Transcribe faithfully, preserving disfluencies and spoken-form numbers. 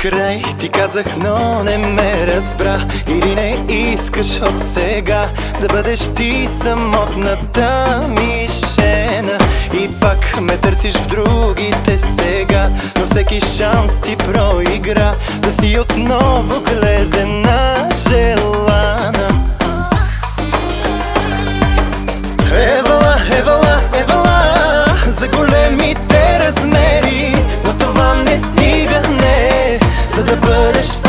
край ти казах, но не ме разбра. Или не искаш от сега да бъдеш ти самотната ми жена. И пак ме търсиш в другите сега, но всеки шанс ти проигра да си отново глезена, желана. Евала, евала, евала за големите размери, но това не стига, не, за да бъдеш